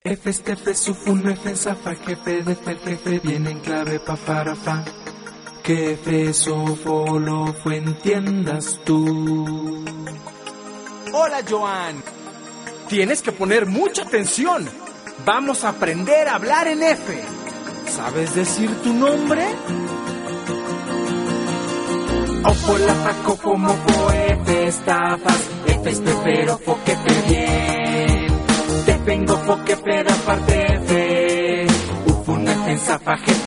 F, F, sufun, F, zafa, jefe, de jefe, viene en clave, pa, para, fa. Que F, sofo, lo fue, entiendas tú. Hola, Joan. Tienes que poner mucha atención. Vamos a aprender a hablar en F. ¿Sabes decir tu nombre? Ofo, la, fa, cofo, mofo, F, estafas, F, pero, fo, que fe, bien. Te vengo, fo, que fe, da parte, F. Ufun, F, zafa, jefe,